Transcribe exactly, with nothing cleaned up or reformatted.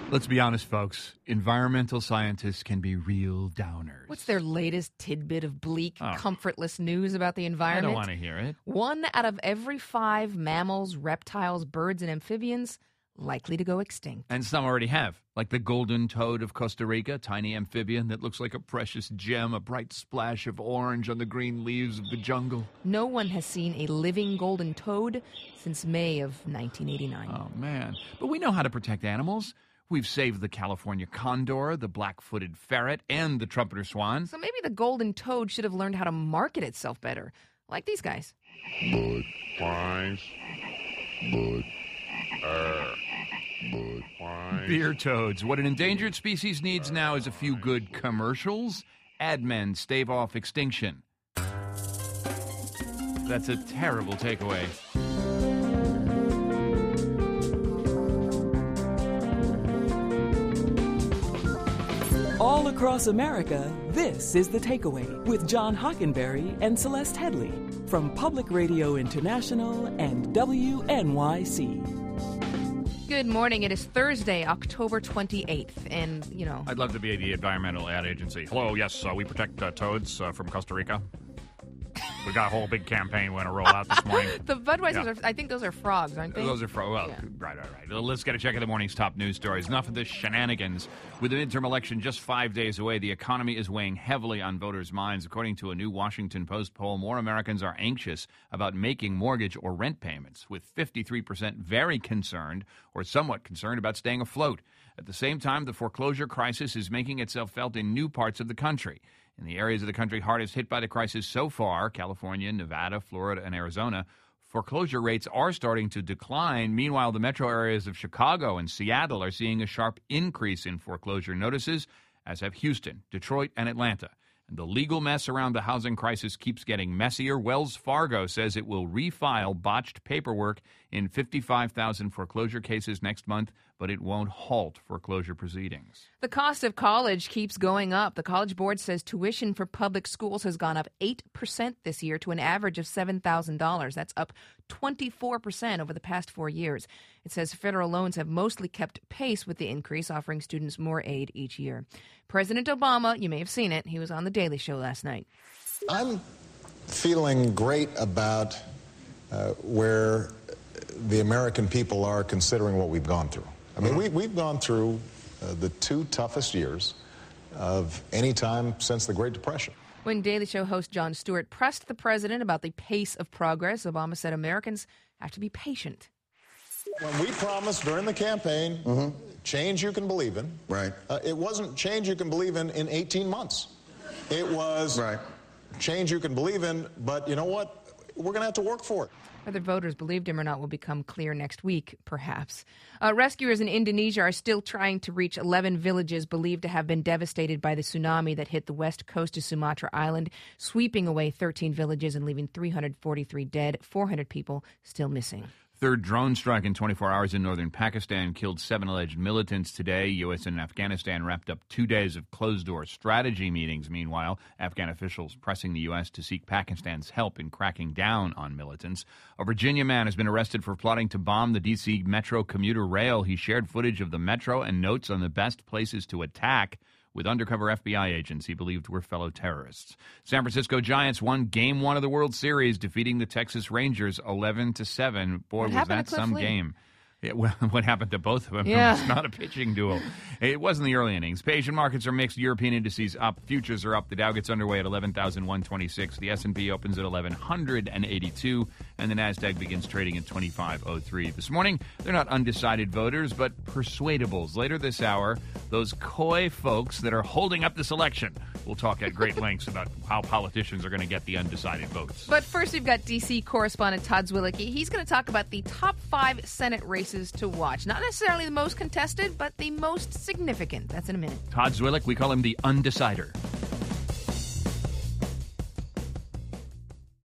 Let's be honest, folks. Environmental scientists can be real downers. What's their latest tidbit of bleak, Oh. comfortless news about the environment? I don't want to hear it. One out of every five mammals, reptiles, birds, and amphibians likely to go extinct. And some already have, like the golden toad of Costa Rica, tiny amphibian that looks like a precious gem, a bright splash of orange on the green leaves of the jungle. No one has seen a living golden toad since May of nineteen eighty-nine. Oh, man. But we know how to protect animals. We've saved the California condor, the black-footed ferret, and the trumpeter swan. So maybe the golden toad should have learned how to market itself better, like these guys. Bud, wise, bud, er, bud, wise. Beer toads. What an endangered species needs now is a few good commercials. Ad men stave off extinction. That's a terrible takeaway. All across America, this is The Takeaway with John Hockenberry and Celeste Headley from Public Radio International and W N Y C. Good morning. It is Thursday, October twenty-eighth, and, you know... I'd love to be the environmental ad agency. Hello, yes, uh, we protect uh, toads uh, from Costa Rica. We got a whole big campaign we're going to roll out this morning. The Budweisers, Yeah. are, I think those are frogs, aren't they? Those are fro. Well, Yeah. right, right, right. Let's get a check of the morning's top news stories. Enough of this shenanigans. With the midterm election just five days away, the economy is weighing heavily on voters' minds. According to a new Washington Post poll, more Americans are anxious about making mortgage or rent payments, with fifty-three percent very concerned or somewhat concerned about staying afloat. At the same time, the foreclosure crisis is making itself felt in new parts of the country. In the areas of the country hardest hit by the crisis so far, California, Nevada, Florida, and Arizona, foreclosure rates are starting to decline. Meanwhile, the metro areas of Chicago and Seattle are seeing a sharp increase in foreclosure notices, as have Houston, Detroit, and Atlanta. And the legal mess around the housing crisis keeps getting messier. Wells Fargo says it will refile botched paperwork in fifty-five thousand foreclosure cases next month, but it won't halt foreclosure proceedings. The cost of college keeps going up. The College Board says tuition for public schools has gone up eight percent this year to an average of seven thousand dollars. That's up twenty-four percent over the past four years. It says federal loans have mostly kept pace with the increase, offering students more aid each year. President Obama, you may have seen it, he was on The Daily Show last night. I'm feeling great about uh, where the American people are considering what we've gone through. I mean, we, we've gone through uh, the two toughest years of any time since the Great Depression. When Daily Show host Jon Stewart pressed the president about the pace of progress, Obama said Americans have to be patient. When we promised during the campaign, mm-hmm. change you can believe in, Right. uh, it wasn't change you can believe in in eighteen months. It was Right. change you can believe in, but you know what? We're going to have to work for it. Whether voters believed him or not will become clear next week, perhaps. Uh, rescuers in Indonesia are still trying to reach eleven villages believed to have been devastated by the tsunami that hit the west coast of Sumatra Island, sweeping away thirteen villages and leaving three hundred forty-three dead, four hundred people still missing. Third drone strike in twenty-four hours in northern Pakistan killed seven alleged militants today. U S and Afghanistan wrapped up two days of closed-door strategy meetings. Meanwhile, Afghan officials pressing the U S to seek Pakistan's help in cracking down on militants. A Virginia man has been arrested for plotting to bomb the D C Metro commuter rail. He shared footage of the metro and notes on the best places to attack with undercover F B I agents he believed were fellow terrorists. San Francisco Giants won Game One of the World Series, defeating the Texas Rangers eleven to seven. Boy, What was happened that to Cliff some Lee? game. It, well, what happened to both of them? Yeah. It was not a pitching duel. It wasn't the early innings. Asian markets are mixed. European indices up. Futures are up. The Dow gets underway at eleven thousand one hundred twenty-six. The S and P opens at eleven eighty-two. And the NASDAQ begins trading at twenty-five oh three. This morning, they're not undecided voters, but persuadables. Later this hour, those coy folks that are holding up this election. We'll talk at great lengths about how politicians are going to get the undecided votes. But first, we've got D C correspondent Todd Zwilicki. He's going to talk about the top five Senate races to watch. Not necessarily the most contested, but the most significant. That's in a minute. Todd Zwillick, we call him the Undecider.